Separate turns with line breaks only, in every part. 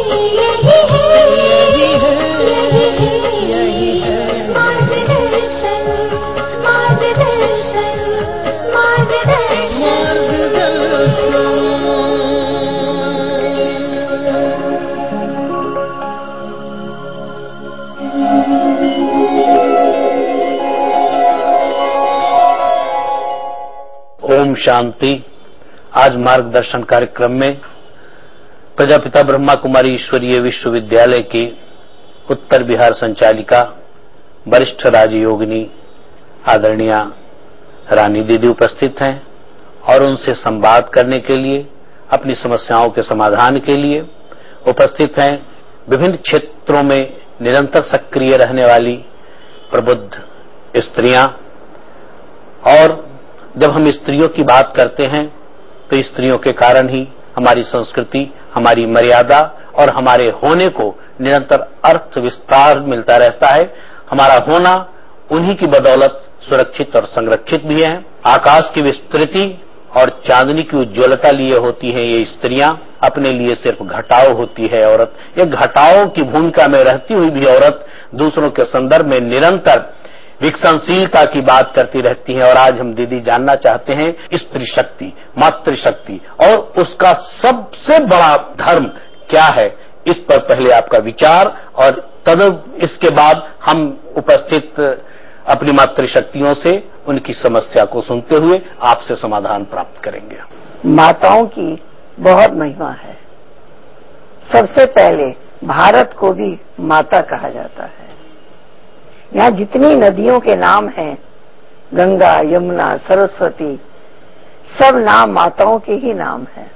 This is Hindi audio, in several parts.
ओम शांति। आज मार्गदर्शन कार्यक्रम में प्रजापिता ब्रह्मा कुमारी ईश्वरीय विश्वविद्यालय की उत्तर बिहार संचालिका वरिष्ठ राजयोगिनी आदरणीय रानी दीदी उपस्थित हैं और उनसे संवाद करने के लिए, अपनी समस्याओं के समाधान के लिए उपस्थित हैं विभिन्न क्षेत्रों में निरंतर सक्रिय रहने वाली प्रबुद्ध स्त्रियां। और जब हम स्त्रियों की बात करते हैं तो स्त्रियों के कारण ही हमारी संस्कृति, हमारी मर्यादा और हमारे होने को निरंतर अर्थ विस्तार मिलता रहता है। हमारा होना उन्हीं की बदौलत सुरक्षित और संरक्षित भी है। आकाश की विस्तृति और चांदनी की उज्ज्वलता लिए होती हैं ये स्त्रियां, अपने लिए सिर्फ घटाव होती है औरत। ये घटाव की भूमिका में रहती हुई भी औरत दूसरों के संदर्भ में निरंतर विकसनशीलता की बात करती रहती है। और आज हम दीदी जानना चाहते हैं स्त्री शक्ति, मातृशक्ति और उसका सबसे बड़ा धर्म क्या है, इस पर पहले आपका विचार और इसके बाद हम उपस्थित अपनी मातृशक्तियों से उनकी समस्या को सुनते हुए आपसे समाधान प्राप्त करेंगे।
माताओं की बहुत महिमा है। सबसे पहले भारत को भी माता कहा जाता है। यहाँ जितनी नदियों के नाम हैं, गंगा, यमुना, सरस्वती, सब नाम माताओं के ही नाम हैं।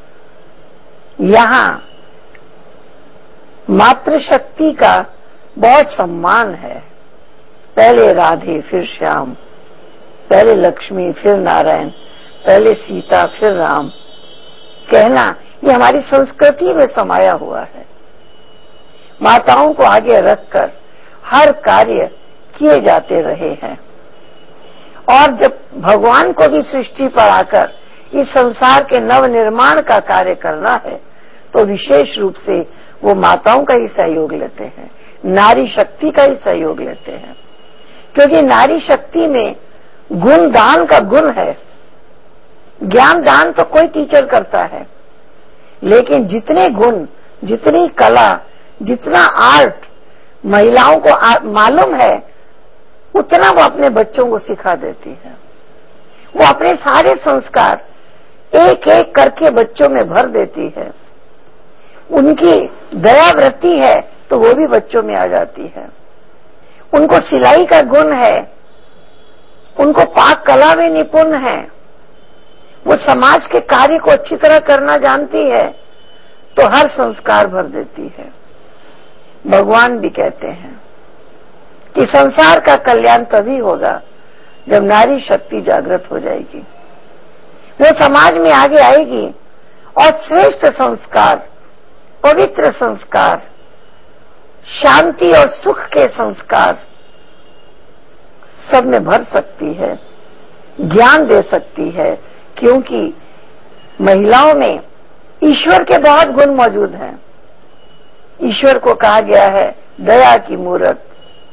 यहाँ मातृशक्ति का बहुत सम्मान है। पहले राधे, फिर श्याम, पहले लक्ष्मी, फिर नारायण, पहले सीता, फिर राम कहना, ये हमारी संस्कृति में समाया हुआ है। माताओं को आगे रखकर हर कार्य किए जाते रहे हैं। और जब भगवान को भी सृष्टि पर आकर इस संसार के नव निर्माण का कार्य करना है तो विशेष रूप से वो माताओं का ही सहयोग लेते हैं, नारी शक्ति का ही सहयोग लेते हैं। क्योंकि नारी शक्ति में गुण दान का गुण है। ज्ञान दान तो कोई टीचर करता है, लेकिन जितने गुण, जितनी कला, जितना आर्ट महिलाओं को मालूम है उतना वो अपने बच्चों को सिखा देती है। वो अपने सारे संस्कार एक एक करके बच्चों में भर देती है। उनकी दयावृत्ति है तो वो भी बच्चों में आ जाती है। उनको सिलाई का गुण है, उनको पाक कला में निपुण है, वो समाज के कार्य को अच्छी तरह करना जानती है तो हर संस्कार भर देती है। भगवान भी कहते हैं कि संसार का कल्याण तभी होगा जब नारी शक्ति जागृत हो जाएगी, वो समाज में आगे आएगी और श्रेष्ठ संस्कार, पवित्र संस्कार, शांति और सुख के संस्कार सब में भर सकती है, ज्ञान दे सकती है। क्योंकि महिलाओं में ईश्वर के बहुत गुण मौजूद हैं। ईश्वर को कहा गया है दया की मूरत,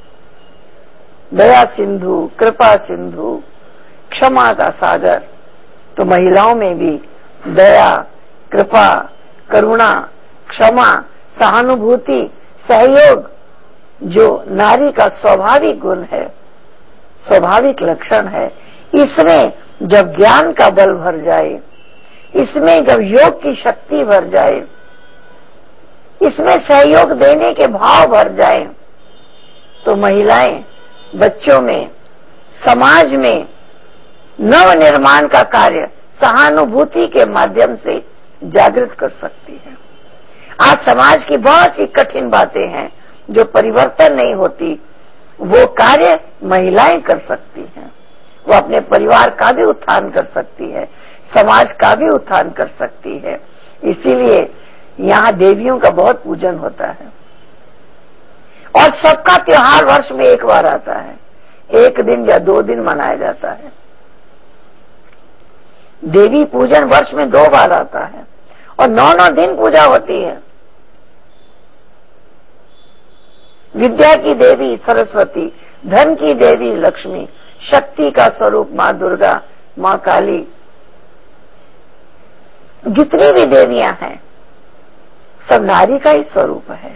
दया सिंधु, कृपा सिंधु, क्षमा का सागर। तो महिलाओं में भी दया, कृपा, करुणा, क्षमा, सहानुभूति, सहयोग जो नारी का स्वाभाविक गुण है, स्वाभाविक लक्षण है, इसमें जब ज्ञान का बल भर जाए, इसमें जब योग की शक्ति भर जाए, इसमें सहयोग देने के भाव भर जाए तो महिलाएं बच्चों में, समाज में नव निर्माण का कार्य सहानुभूति के माध्यम से जागृत कर सकती है। आज समाज की बहुत सी कठिन बातें हैं जो परिवर्तन नहीं होती, वो कार्य महिलाएं कर सकती हैं। वो अपने परिवार का भी उत्थान कर सकती है, समाज का भी उत्थान कर सकती है। इसीलिए यहाँ देवियों का बहुत पूजन होता है और सबका त्योहार वर्ष में एक बार आता है, एक दिन या 2 दिन मनाया जाता है। देवी पूजन वर्ष में 2 बार आता है और 9-9 दिन पूजा होती है। विद्या की देवी सरस्वती, धन की देवी लक्ष्मी, शक्ति का स्वरूप मां दुर्गा, मां काली, जितनी भी देवियां हैं सब नारी का ही स्वरूप है।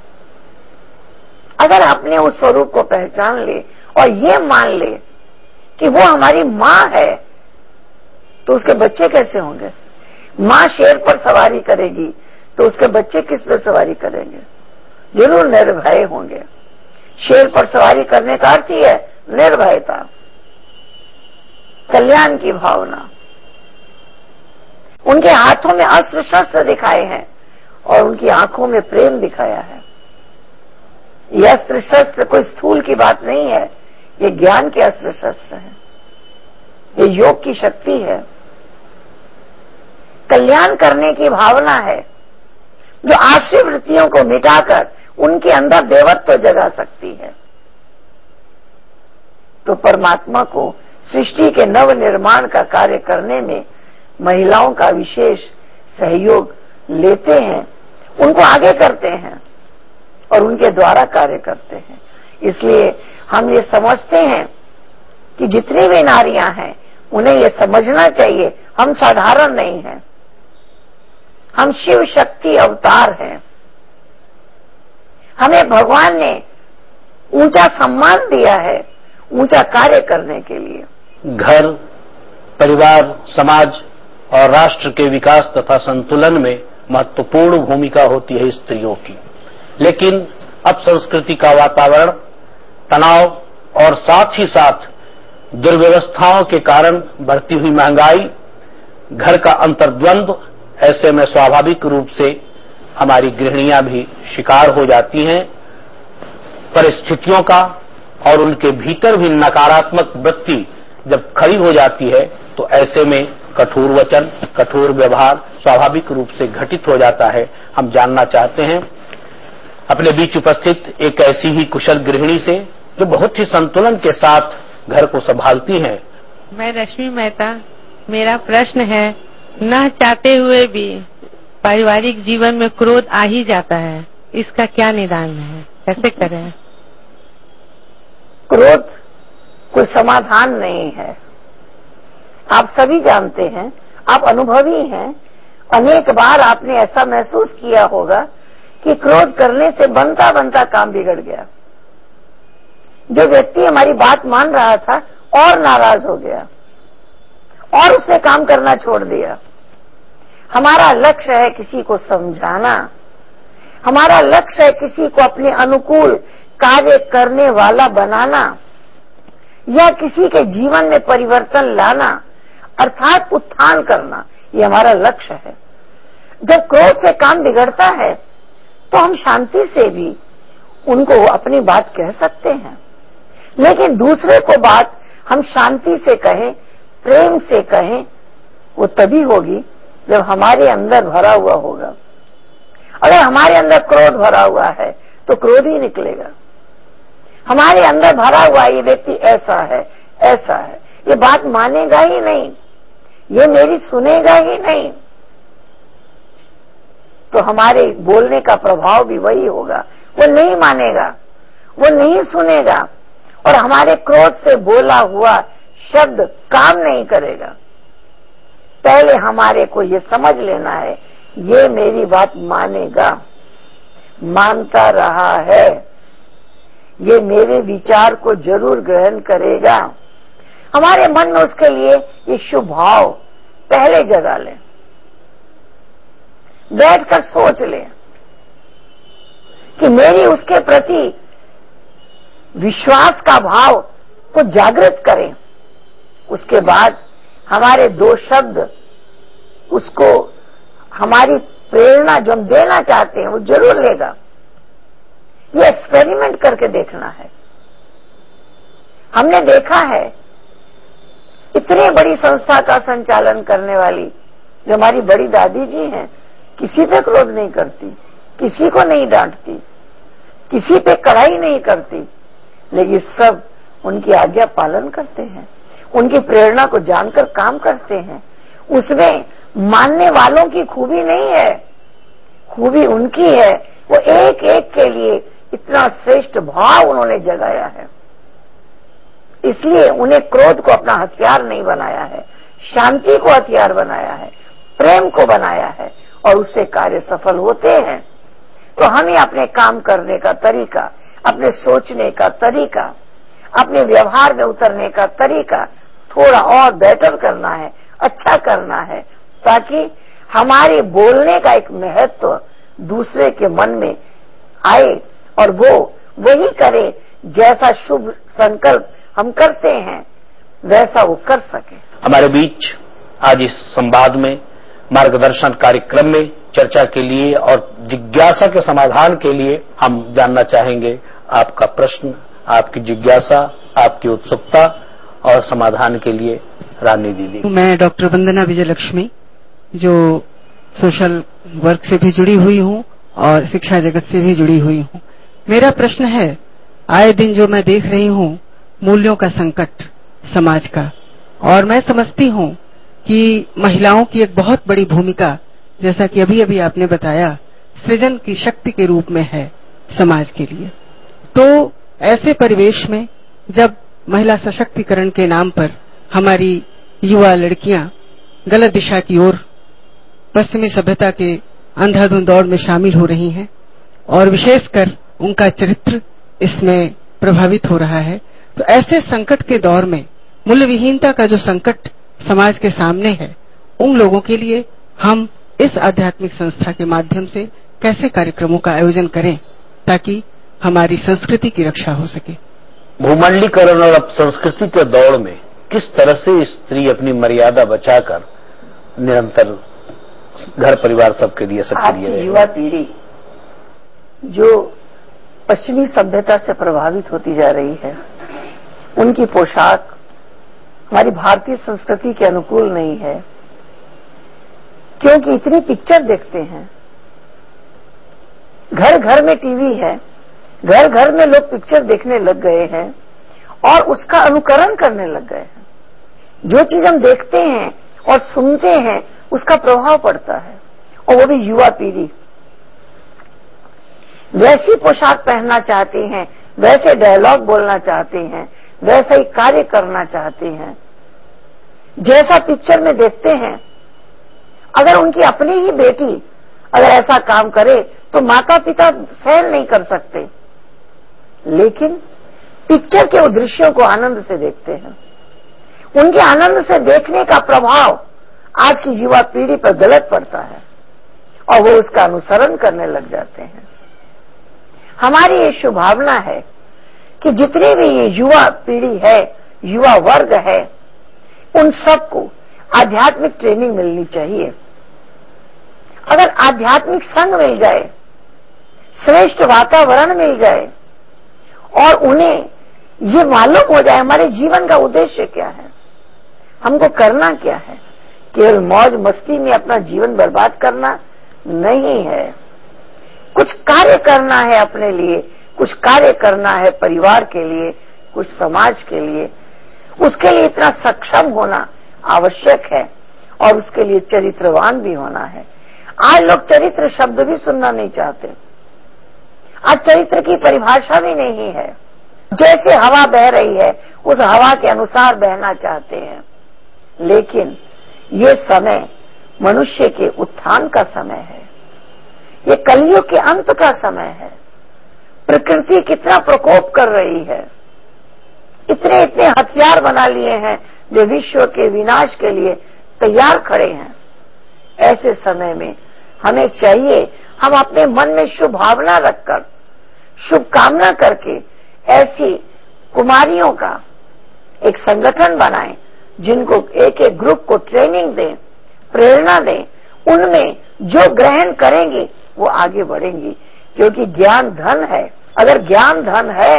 अगर आपने उस स्वरूप को पहचान ले और ये मान ले कि वो हमारी मां है, तो उसके बच्चे कैसे होंगे? मां शेर पर सवारी करेगी तो उसके बच्चे किस पर सवारी करेंगे? जरूर निर्भय होंगे। शेर पर सवारी करने का अर्थ ही है निर्भयता, कल्याण की भावना। उनके हाथों में अस्त्र शस्त्र दिखाए हैं और उनकी आंखों में प्रेम दिखाया है। ये अस्त्र शस्त्र कोई स्थूल की बात नहीं है, ये ज्ञान के अस्त्र शस्त्र हैं, ये योग की शक्ति है, कल्याण करने की भावना है, जो आश्रय वृत्तियों को मिटाकर उनके अंदर देवत्व जगा सकती है। तो परमात्मा को सृष्टि के नव निर्माण का कार्य करने में महिलाओं का विशेष सहयोग लेते हैं, उनको आगे करते हैं और उनके द्वारा कार्य करते हैं। इसलिए हम ये समझते हैं कि जितनी भी नारियां हैं उन्हें ये समझना चाहिए हम साधारण नहीं हैं, हम शिव शक्ति अवतार हैं। हमें भगवान ने ऊंचा सम्मान दिया है ऊंचा कार्य करने के लिए।
घर, परिवार, समाज और राष्ट्र के विकास तथा संतुलन में महत्वपूर्ण भूमिका होती है स्त्रियों की। लेकिन अब संस्कृति का वातावरण, तनाव और साथ ही साथ दुर्व्यवस्थाओं के कारण बढ़ती हुई महंगाई, घर का अंतर्द्वंद, ऐसे में स्वाभाविक रूप से हमारी गृहिणियां भी शिकार हो जाती हैं परिस्थितियों का, और उनके भीतर भी नकारात्मक वृत्ति जब खड़ी हो जाती है तो ऐसे में कठोर वचन, कठोर व्यवहार स्वाभाविक रूप से घटित हो जाता है। हम जानना चाहते हैं अपने बीच उपस्थित एक ऐसी ही कुशल गृहिणी से जो बहुत ही संतुलन के साथ घर को संभालती हैं।
मैं रश्मि मेहता। मेरा प्रश्न है, न चाहते हुए भी पारिवारिक जीवन में क्रोध आ ही जाता है, इसका क्या निदान है, कैसे करें?
क्रोध कोई समाधान नहीं है। आप सभी जानते हैं, आप अनुभवी हैं, अनेक बार आपने ऐसा महसूस किया होगा कि क्रोध करने से बनता बनता काम बिगड़ गया। जो व्यक्ति हमारी बात मान रहा था और नाराज हो गया और उसने काम करना छोड़ दिया। हमारा लक्ष्य है किसी को समझाना, हमारा लक्ष्य है किसी को अपने अनुकूल कार्य करने वाला बनाना या किसी के जीवन में परिवर्तन लाना, अर्थात उत्थान करना, ये हमारा लक्ष्य है। जब क्रोध से काम बिगड़ता है तो हम शांति से भी उनको अपनी बात कह सकते हैं, लेकिन दूसरे को बात हम शांति से कहें, प्रेम से कहें, वो तभी होगी जब हमारे अंदर भरा हुआ होगा। अगर हमारे अंदर क्रोध भरा हुआ है तो क्रोध ही निकलेगा। हमारे अंदर भरा हुआ ये व्यक्ति ऐसा है, ऐसा है, ये बात मानेगा ही नहीं, ये मेरी सुनेगा ही नहीं, तो हमारे बोलने का प्रभाव भी वही होगा। वो नहीं मानेगा, वो नहीं सुनेगा और हमारे क्रोध से बोला हुआ शब्द काम नहीं करेगा। पहले हमारे को ये समझ लेना है, ये मेरी बात मानेगा, मानता रहा है, ये मेरे विचार को जरूर ग्रहण करेगा। हमारे मन में उसके लिए ये शुभ भाव पहले जगा लें, बैठकर सोच लें कि मेरी उसके प्रति विश्वास का भाव को जागृत करें। उसके बाद हमारे दो शब्द उसको हमारी प्रेरणा जो हम देना चाहते हैं वो जरूर लेगा। ये एक्सपेरिमेंट करके देखना है। हमने देखा है इतनी बड़ी संस्था का संचालन करने वाली जो हमारी बड़ी दादी जी हैं, किसी पे क्रोध नहीं करती, किसी को नहीं डांटती, किसी पे कड़ाई नहीं करती, लेकिन सब उनकी आज्ञा पालन करते हैं, उनकी प्रेरणा को जानकर काम करते हैं। उसमें मानने वालों की खूबी नहीं है, खूबी उनकी है। वो एक एक के लिए इतना श्रेष्ठ भाव उन्होंने जगाया है। इसलिए उन्हें क्रोध को अपना हथियार नहीं बनाया है, शांति को हथियार बनाया है, प्रेम को बनाया है, और उससे कार्य सफल होते हैं। तो हमें अपने काम करने का तरीका, अपने सोचने का तरीका, अपने व्यवहार में उतरने का तरीका थोड़ा और बेटर करना है, अच्छा करना है, ताकि हमारे बोलने का एक महत्व दूसरे के मन में आए और वो वही करे जैसा शुभ संकल्प हम करते हैं वैसा वो कर सके।
हमारे बीच आज इस संवाद में मार्गदर्शन कार्यक्रम में चर्चा के लिए और जिज्ञासा के समाधान के लिए हम जानना चाहेंगे आपका प्रश्न, आपकी जिज्ञासा, आपकी उत्सुकता और समाधान के लिए रानी दीदी।
मैं डॉक्टर वंदना विजयलक्ष्मी, जो सोशल वर्क से भी जुड़ी हुई हूँ और शिक्षा जगत से भी जुड़ी हुई हूँ। मेरा प्रश्न है, आए दिन जो मैं देख रही हूँ मूल्यों का संकट समाज का, और मैं समझती हूँ कि महिलाओं की एक बहुत बड़ी भूमिका, जैसा कि अभी अभी आपने बताया, सृजन की शक्ति के रूप में है समाज के लिए। तो ऐसे परिवेश में जब महिला सशक्तिकरण के नाम पर हमारी युवा लड़कियां गलत दिशा की ओर पश्चिमी सभ्यता के अंधाधुंध दौड़ में शामिल हो रही हैं और विशेषकर उनका चरित्र इसमें प्रभावित हो रहा है, तो ऐसे संकट के दौर में मूल्य विहीनता का जो संकट समाज के सामने है, उन लोगों के लिए हम इस आध्यात्मिक संस्था के माध्यम से कैसे कार्यक्रमों का आयोजन करें ताकि हमारी संस्कृति की रक्षा हो सके।
भूमंडलीकरण और संस्कृति के दौड़ में किस तरह से स्त्री अपनी मर्यादा बचाकर निरंतर घर परिवार सबके लिए सक्रिय रहे।
युवा पीढ़ी जो पश्चिमी सभ्यता से प्रभावित होती जा रही है, उनकी पोशाक हमारी भारतीय संस्कृति के अनुकूल नहीं है, क्योंकि इतनी पिक्चर देखते हैं, घर घर में टीवी है, घर घर में लोग पिक्चर देखने लग गए हैं और उसका अनुकरण करने लग गए हैं। जो चीज हम देखते हैं और सुनते हैं उसका प्रभाव पड़ता है, और वो भी युवा पीढ़ी वैसी पोशाक पहनना चाहते हैं, वैसे डायलॉग बोलना चाहते हैं, वैसा ही कार्य करना चाहते हैं जैसा पिक्चर में देखते हैं। अगर उनकी अपनी ही बेटी अगर ऐसा काम करे तो माता पिता सहन नहीं कर सकते, लेकिन पिक्चर के दृश्यों को आनंद से देखते हैं। उनके आनंद से देखने का प्रभाव आज की युवा पीढ़ी पर गलत पड़ता है और वो उसका अनुसरण करने लग जाते हैं। हमारी ये शुभावना है कि जितनी भी ये युवा पीढ़ी है, युवा वर्ग है, उन सबको आध्यात्मिक ट्रेनिंग मिलनी चाहिए। अगर आध्यात्मिक संग मिल जाए, श्रेष्ठ वातावरण मिल जाए और उन्हें ये मालूम हो जाए हमारे जीवन का उद्देश्य क्या है, हमको करना क्या है, केवल मौज मस्ती में अपना जीवन बर्बाद करना नहीं है, कुछ कार्य करना है अपने लिए, कुछ कार्य करना है परिवार के लिए, कुछ समाज के लिए। उसके लिए इतना सक्षम होना आवश्यक है और उसके लिए चरित्रवान भी होना है। आज लोग चरित्र शब्द भी सुनना नहीं चाहते, आज चरित्र की परिभाषा भी नहीं है। जैसे हवा बह रही है उस हवा के अनुसार बहना चाहते हैं, लेकिन ये समय मनुष्य के उत्थान का समय है, ये कलयुग के अंत का समय है। प्रकृति कितना प्रकोप कर रही है, इतने इतने हथियार बना लिए हैं जो विश्व के विनाश के लिए तैयार खड़े हैं। ऐसे समय में हमें चाहिए हम अपने मन में शुभ भावना रखकर, शुभ कामना करके ऐसी कुमारियों का एक संगठन बनाएं, जिनको एक एक ग्रुप को ट्रेनिंग दें, प्रेरणा दें, उनमें जो ग्रहण करेंगी वो आगे बढ़ेंगी। क्योंकि ज्ञान धन है, अगर ज्ञान धन है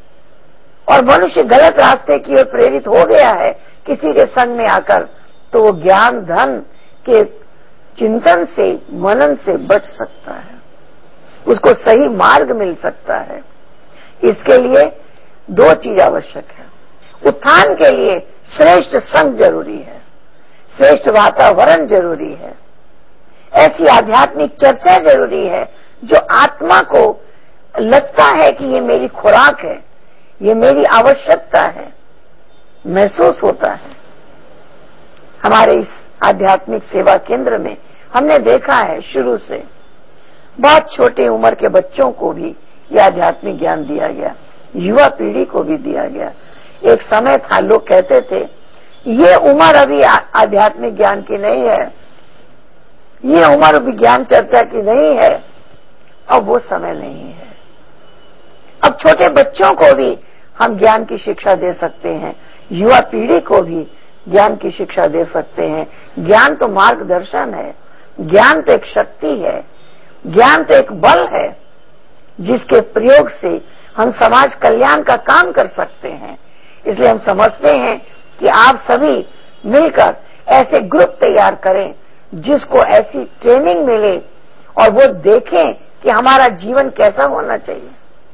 और मनुष्य गलत रास्ते की ओर प्रेरित हो गया है किसी के संग में आकर, तो वो ज्ञान धन के चिंतन से, मनन से बच सकता है, उसको सही मार्ग मिल सकता है। इसके लिए दो चीज आवश्यक है। उत्थान के लिए श्रेष्ठ संग जरूरी है, श्रेष्ठ वातावरण जरूरी है, ऐसी आध्यात्मिक चर्चा जरूरी है जो आत्मा को लगता है कि ये मेरी खुराक है, ये मेरी आवश्यकता है, महसूस होता है। हमारे इस आध्यात्मिक सेवा केंद्र में हमने देखा है शुरू से बहुत छोटे उम्र के बच्चों को भी यह आध्यात्मिक ज्ञान दिया गया, युवा पीढ़ी को भी दिया गया। एक समय था लोग कहते थे ये उम्र अभी आध्यात्मिक ज्ञान की नहीं है, ये उम्र विज्ञान चर्चा की नहीं है। अब वो समय नहीं है। अब छोटे बच्चों को भी हम ज्ञान की शिक्षा दे सकते हैं, युवा पीढ़ी को भी ज्ञान की शिक्षा दे सकते हैं। ज्ञान तो मार्गदर्शन है, ज्ञान तो एक शक्ति है, ज्ञान तो एक बल है जिसके प्रयोग से हम समाज कल्याण का काम कर सकते हैं। इसलिए हम समझते हैं कि आप सभी मिलकर ऐसे ग्रुप तैयार करें जिसको ऐसी ट्रेनिंग मिले और वो देखें कि हमारा जीवन कैसा होना चाहिए।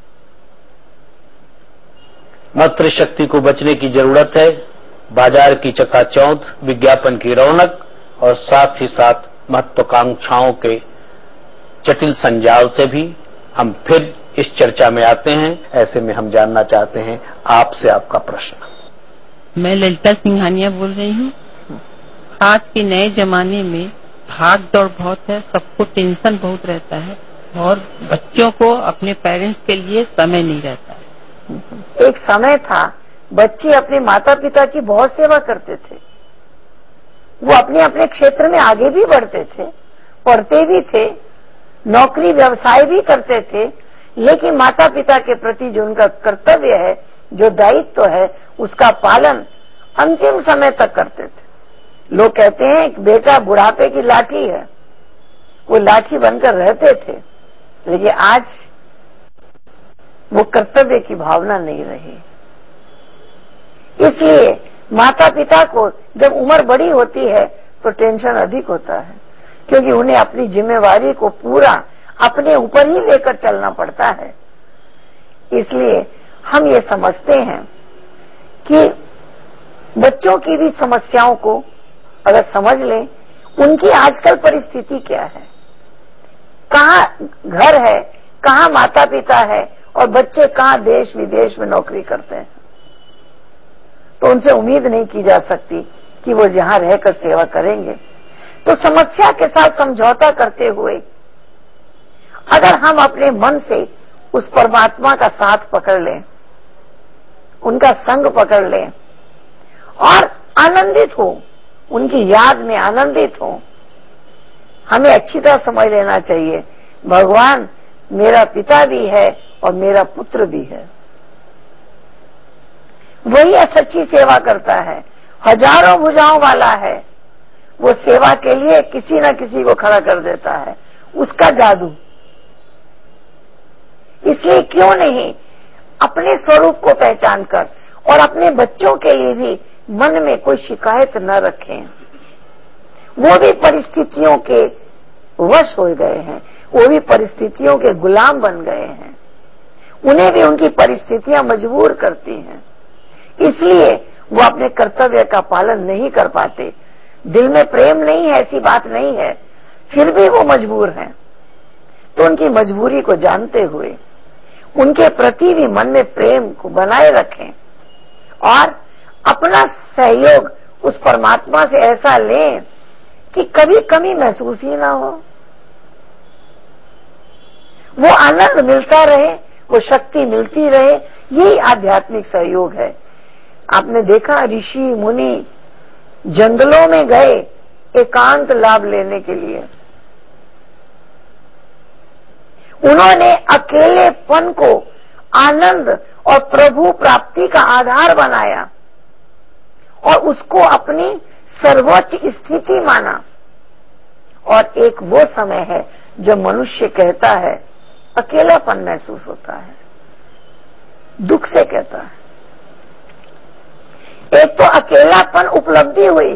मातृशक्ति को बचने की जरूरत है। बाजार की चकाचौंध, विज्ञापन की रौनक और साथ ही साथ महत्वाकांक्षाओं के जटिल संजाल से भी हम फिर इस चर्चा में आते हैं। ऐसे में हम जानना चाहते हैं आपसे आपका प्रश्न।
मैं ललिता सिंघानिया बोल रही हूँ। आज के नए जमाने में भाग दौड़ बहुत है, सबको टेंशन बहुत रहता है और बच्चों को अपने पेरेंट्स के लिए समय नहीं रहता है।
एक समय था बच्चे अपने माता पिता की बहुत सेवा करते थे, वो अपने अपने क्षेत्र में आगे भी बढ़ते थे, पढ़ते भी थे, नौकरी व्यवसाय भी करते थे, लेकिन माता पिता के प्रति जो उनका कर्तव्य है, जो दायित्व है, उसका पालन अंतिम समय तक करते थे। लोग कहते हैं कि बेटा बुढ़ापे की लाठी है, वो लाठी बनकर रहते थे, लेकिन आज वो कर्तव्य की भावना नहीं रही। इसलिए माता पिता को जब उम्र बड़ी होती है तो टेंशन अधिक होता है, क्योंकि उन्हें अपनी जिम्मेवारी को पूरा अपने ऊपर ही लेकर चलना पड़ता है। इसलिए हम ये समझते हैं कि बच्चों की भी समस्याओं को अगर समझ लें, उनकी आजकल परिस्थिति क्या है, कहाँ घर है, कहाँ माता पिता है और बच्चे कहाँ देश विदेश में नौकरी करते हैं, तो उनसे उम्मीद नहीं की जा सकती कि वो यहां रहकर सेवा करेंगे। तो समस्या के साथ समझौता करते हुए अगर हम अपने मन से उस परमात्मा का साथ पकड़ लें, उनका संग पकड़ लें और आनंदित हो, उनकी याद में आनंदित हो, हमें अच्छी तरह समझ लेना चाहिए भगवान मेरा पिता भी है और मेरा पुत्र भी है। वही सच्ची सेवा करता है, हजारों भुजाओं वाला है, वो सेवा के लिए किसी न किसी को खड़ा कर देता है, उसका जादू। इसलिए क्यों नहीं अपने स्वरूप को पहचान कर और अपने बच्चों के लिए भी मन में कोई शिकायत न रखें। वो भी परिस्थितियों के वश हो गए हैं, वो भी परिस्थितियों के गुलाम बन गए हैं, उन्हें भी उनकी परिस्थितियां मजबूर करती हैं, इसलिए वो अपने कर्तव्य का पालन नहीं कर पाते। दिल में प्रेम नहीं है ऐसी बात नहीं है, फिर भी वो मजबूर हैं। तो उनकी मजबूरी को जानते हुए उनके प्रति भी मन में प्रेम को बनाए रखें और अपना सहयोग उस परमात्मा से ऐसा लें कि कभी कमी महसूस ही ना हो, वो आनंद मिलता रहे, वो शक्ति मिलती रहे। यही आध्यात्मिक सहयोग है। आपने देखा ऋषि मुनि जंगलों में गए एकांत लाभ लेने के लिए, उन्होंने अकेलेपन को आनंद और प्रभु प्राप्ति का आधार बनाया और उसको अपनी सर्वोच्च स्थिति माना। और एक वो समय है जब मनुष्य कहता है अकेलापन महसूस होता है, दुख से कहता है। एक तो अकेलापन उपलब्धि हुई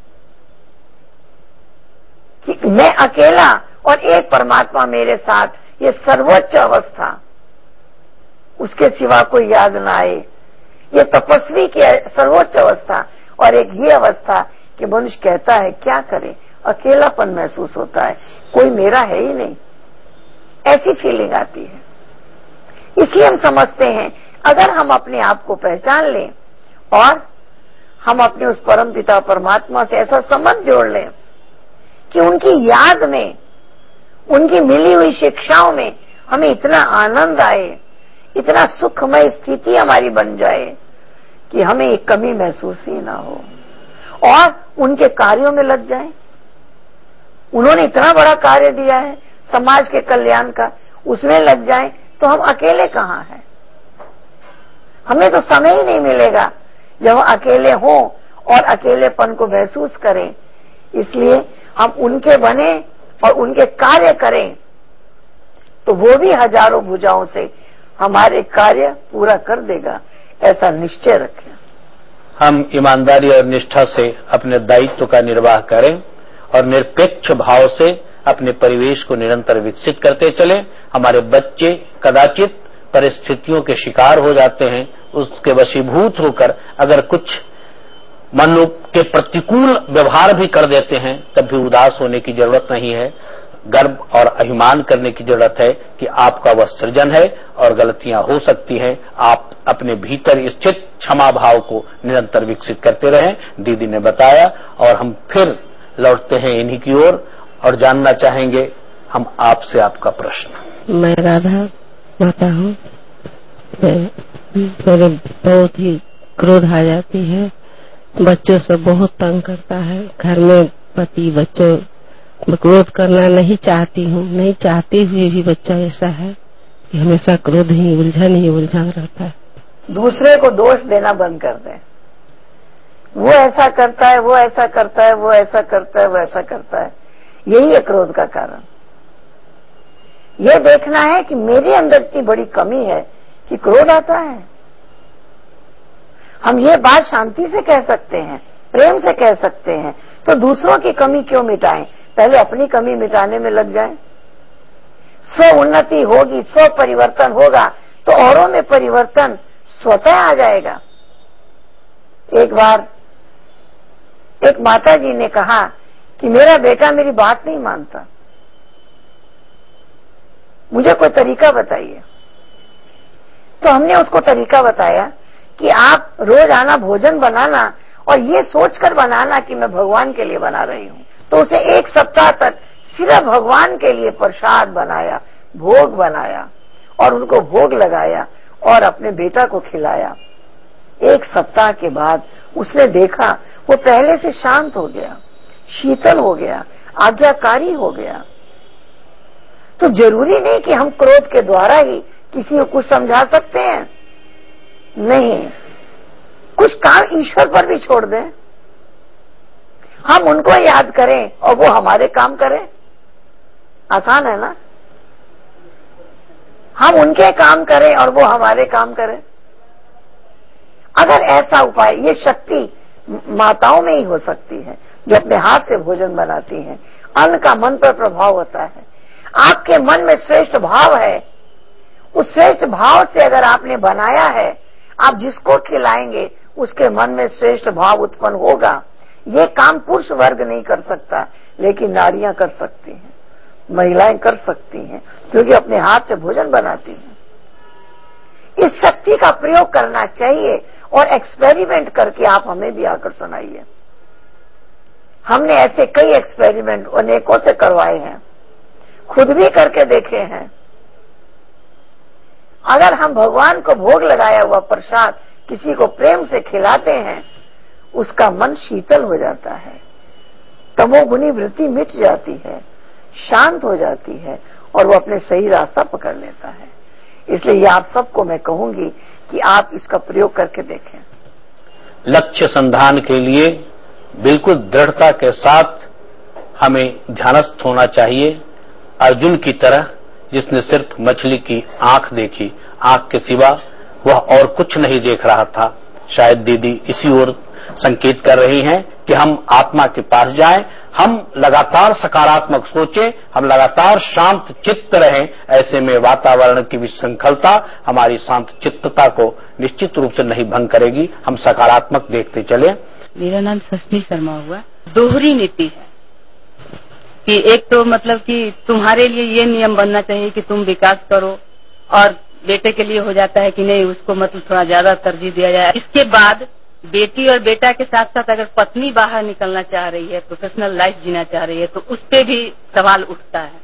कि मैं अकेला और एक परमात्मा मेरे साथ, ये सर्वोच्च अवस्था, उसके सिवा कोई याद ना आए, ये तपस्वी की सर्वोच्च अवस्था। और एक ये अवस्था कि मनुष्य कहता है क्या करे, अकेलापन महसूस होता है, कोई मेरा है ही नहीं, ऐसी फीलिंग आती है। इसलिए हम समझते हैं अगर हम अपने आप को पहचान लें और हम अपने उस परम पिता परमात्मा से ऐसा संबंध जोड़ लें कि उनकी याद में, उनकी मिली हुई शिक्षाओं में हमें इतना आनंद आए, इतना सुखमय स्थिति हमारी बन जाए कि हमें एक कमी महसूस ही ना हो, और उनके कार्यों में लग जाएं। उन्होंने इतना बड़ा कार्य दिया है समाज के कल्याण का, उसमें लग जाएं तो हम अकेले कहां हैं। हमें तो समय ही नहीं मिलेगा जब अकेले हों और अकेलेपन को महसूस करें। इसलिए हम उनके बने और उनके कार्य करें तो वो भी हजारों भुजाओं से हमारे कार्य पूरा कर देगा, ऐसा निश्चय रखें।
हम ईमानदारी और निष्ठा से अपने दायित्व का निर्वाह करें और निरपेक्ष भाव से अपने परिवेश को निरंतर विकसित करते चलें। हमारे बच्चे कदाचित परिस्थितियों के शिकार हो जाते हैं, उसके वशीभूत होकर अगर कुछ मन के प्रतिकूल व्यवहार भी कर देते हैं तब भी उदास होने की जरूरत नहीं है। गर्व और अभिमान करने की जरूरत है कि आपका वह सृजन है और गलतियां हो सकती हैं। आप अपने भीतर स्थित क्षमा भाव को निरंतर विकसित करते रहें, दीदी ने बताया। और हम फिर लौटते हैं इन्हीं की ओर और जानना चाहेंगे हम आपसे आपका प्रश्न।
मैं राधा माता हूँ। मेरे बहुत ही क्रोध आ जाती है, बच्चों से बहुत तंग करता है। घर में पति बच्चों क्रोध करना नहीं चाहती हूँ, नहीं चाहते हुए भी बच्चा ऐसा है कि हमेशा क्रोध ही उलझा रहता है।
दूसरे को दोष देना बंद कर दें। वो ऐसा करता है, वो ऐसा करता है, वो ऐसा करता है, वो ऐसा करता है, यही है क्रोध का कारण। ये देखना है कि मेरे अंदर इतनी बड़ी कमी है कि क्रोध आता है। हम ये बात शांति से कह सकते हैं, प्रेम से कह सकते हैं, तो दूसरों की कमी क्यों मिटाएं, पहले अपनी कमी मिटाने में लग जाएं। स्व उन्नति होगी, स्व परिवर्तन होगा तो औरों में परिवर्तन स्वतः आ जाएगा। एक बार एक माता जी ने कहा कि मेरा बेटा मेरी बात नहीं मानता, मुझे कोई तरीका बताइए। तो हमने उसको तरीका बताया कि आप रोज आना, भोजन बनाना और ये सोचकर बनाना कि मैं भगवान के लिए बना रही हूं। तो उसने 1 सप्ताह तक सिर्फ भगवान के लिए प्रसाद बनाया, भोग बनाया और उनको भोग लगाया और अपने बेटा को खिलाया। 1 सप्ताह के बाद उसने देखा वो पहले से शांत हो गया, शीतल हो गया, आज्ञाकारी हो गया। तो जरूरी नहीं कि हम क्रोध के द्वारा ही किसी को कुछ समझा सकते हैं, नहीं, कुछ काम ईश्वर पर भी छोड़ दें। हम उनको याद करें और वो हमारे काम करें, आसान है ना। हम उनके काम करें और वो हमारे काम करें। अगर ऐसा उपाय, ये शक्ति माताओं में ही हो सकती है जो अपने हाथ से भोजन बनाती हैं। अन्न का मन पर प्रभाव होता है। आपके मन में श्रेष्ठ भाव है, उस श्रेष्ठ भाव से अगर आपने बनाया है, आप जिसको खिलाएंगे उसके मन में श्रेष्ठ भाव उत्पन्न होगा। ये काम पुरुष वर्ग नहीं कर सकता, लेकिन नारियां कर सकती हैं, महिलाएं कर सकती हैं, क्योंकि अपने हाथ से भोजन बनाती हैं। इस शक्ति का प्रयोग करना चाहिए और एक्सपेरिमेंट करके आप हमें भी आकर सुनाइए। हमने ऐसे कई एक्सपेरिमेंट अनेकों से करवाए हैं, खुद भी करके देखे हैं। अगर हम भगवान को भोग लगाया हुआ प्रसाद किसी को प्रेम से खिलाते हैं, उसका मन शीतल हो जाता है, तमोगुनी वृत्ति मिट जाती है, शांत हो जाती है और वो अपने सही रास्ता पकड़ लेता है। इसलिए ये आप सबको मैं कहूंगी कि आप इसका प्रयोग करके देखें।
लक्ष्य संधान के लिए बिल्कुल दृढ़ता के साथ हमें ध्यानस्थ होना चाहिए। अर्जुन की तरह, जिसने सिर्फ मछली की आंख देखी, आंख के सिवा वह और कुछ नहीं देख रहा था। शायद दीदी इसी ओर संकेत कर रही हैं कि हम आत्मा के पास जाएं, हम लगातार सकारात्मक सोचें, हम लगातार शांत चित्त रहें। ऐसे में वातावरण की विशृंखलता हमारी शांत चित्तता को निश्चित रूप से नहीं भंग करेगी। हम सकारात्मक देखते चले।
मेरा नाम सस्मी शर्मा हुआ। दोहरी नीति है कि एक तो मतलब कि तुम्हारे लिए ये नियम बनना चाहिए कि तुम विकास करो और बेटे के लिए हो जाता है कि नहीं, उसको मतलब थोड़ा ज्यादा तरजीह दिया जाए। इसके बाद बेटी और बेटा के साथ साथ अगर पत्नी बाहर निकलना चाह रही है, प्रोफेशनल लाइफ जीना चाह रही है, तो उस पे भी सवाल उठता है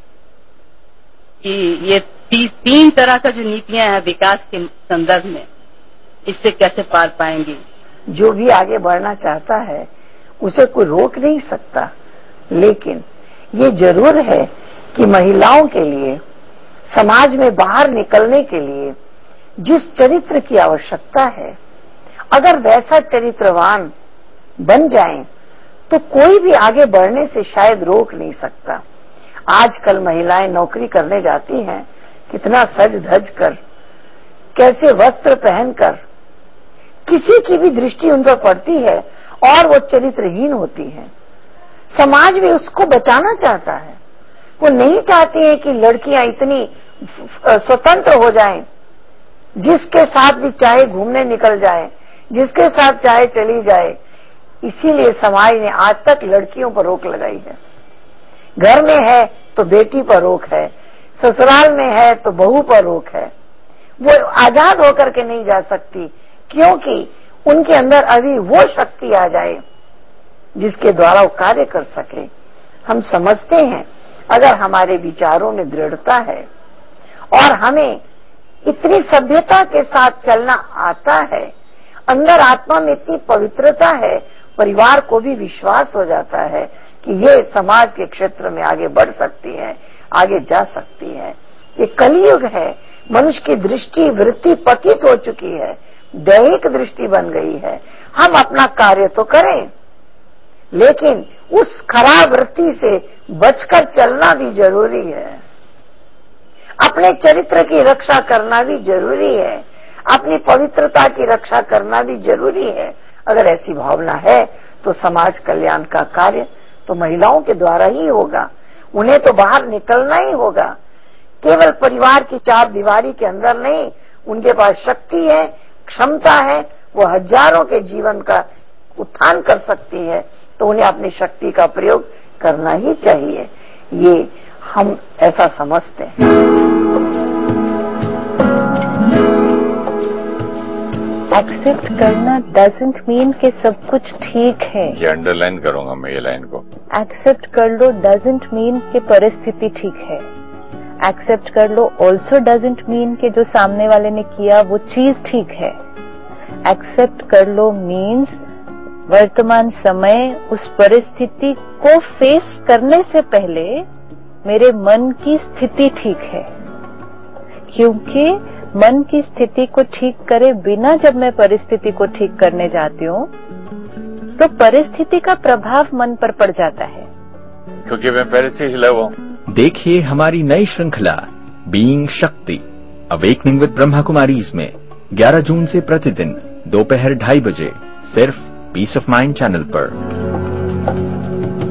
कि ये तीन तरह का जो नीतियां हैं विकास के संदर्भ में, इससे कैसे पार पाएंगी।
जो भी आगे बढ़ना चाहता है उसे कोई रोक नहीं सकता, लेकिन ये जरूर है कि महिलाओं के लिए समाज में बाहर निकलने के लिए जिस चरित्र की आवश्यकता है, अगर वैसा चरित्रवान बन जाएं तो कोई भी आगे बढ़ने से शायद रोक नहीं सकता। आजकल महिलाएं नौकरी करने जाती हैं, कितना सज धज कर, कैसे वस्त्र पहनकर, किसी की भी दृष्टि उन पर पड़ती है और वो चरित्रहीन होती है। समाज भी उसको बचाना चाहता है। वो नहीं चाहती है कि लड़कियां इतनी स्वतंत्र हो जाएं, जिसके साथ भी चाहे घूमने निकल जाए, जिसके साथ चाहे चली जाए। इसीलिए समाज ने आज तक लड़कियों पर रोक लगाई है। घर में है तो बेटी पर रोक है, ससुराल में है तो बहू पर रोक है। वो आजाद होकर के नहीं जा सकती, क्योंकि उनके अंदर अभी वो शक्ति आ जाए जिसके द्वारा वो कार्य कर सके। हम समझते हैं अगर हमारे विचारों में दृढ़ता है और हमें इतनी सभ्यता के साथ चलना आता है, अंदर आत्मा में इतनी पवित्रता है, परिवार को भी विश्वास हो जाता है कि ये समाज के क्षेत्र में आगे बढ़ सकती है, आगे जा सकती है। ये कलयुग है, मनुष्य की दृष्टि वृत्ति पतित हो चुकी है, दैहिक दृष्टि बन गई है। हम अपना कार्य तो करें, लेकिन उस खराब वृत्ति से बचकर चलना भी जरूरी है। अपने चरित्र की रक्षा करना भी जरूरी है, अपनी पवित्रता की रक्षा करना भी जरूरी है। अगर ऐसी भावना है तो समाज कल्याण का कार्य तो महिलाओं के द्वारा ही होगा। उन्हें तो बाहर निकलना ही होगा, केवल परिवार की चार दीवारी के अंदर नहीं। उनके पास शक्ति है, क्षमता है, वो हजारों के जीवन का उत्थान कर सकती है, तो उन्हें अपनी शक्ति का प्रयोग करना ही चाहिए। ये हम ऐसा समझते हैं।
एक्सेप्ट करना डजंट मीन कि सब कुछ ठीक है।
ये अंडरलाइन करूंगा मैं ये लाइन को।
एक्सेप्ट कर लो डजंट मीन कि परिस्थिति ठीक है। एक्सेप्ट कर लो ऑल्सो डजंट मीन कि जो सामने वाले ने किया वो चीज ठीक है। एक्सेप्ट कर लो मीन्स वर्तमान समय उस परिस्थिति को फेस करने से पहले मेरे मन की स्थिति ठीक है, क्योंकि मन की स्थिति को ठीक करे बिना जब मैं परिस्थिति को ठीक करने जाती हूँ तो परिस्थिति का प्रभाव मन पर पड़ जाता है,
क्योंकि मैं पहले से हिला हुआ हूं।
देखिए हमारी नई श्रृंखला बीइंग शक्ति अवेकनिंग विद ब्रह्मा कुमारीज में 11 जून से प्रतिदिन दोपहर 2:30 बजे सिर्फ पीस ऑफ माइंड चैनल पर।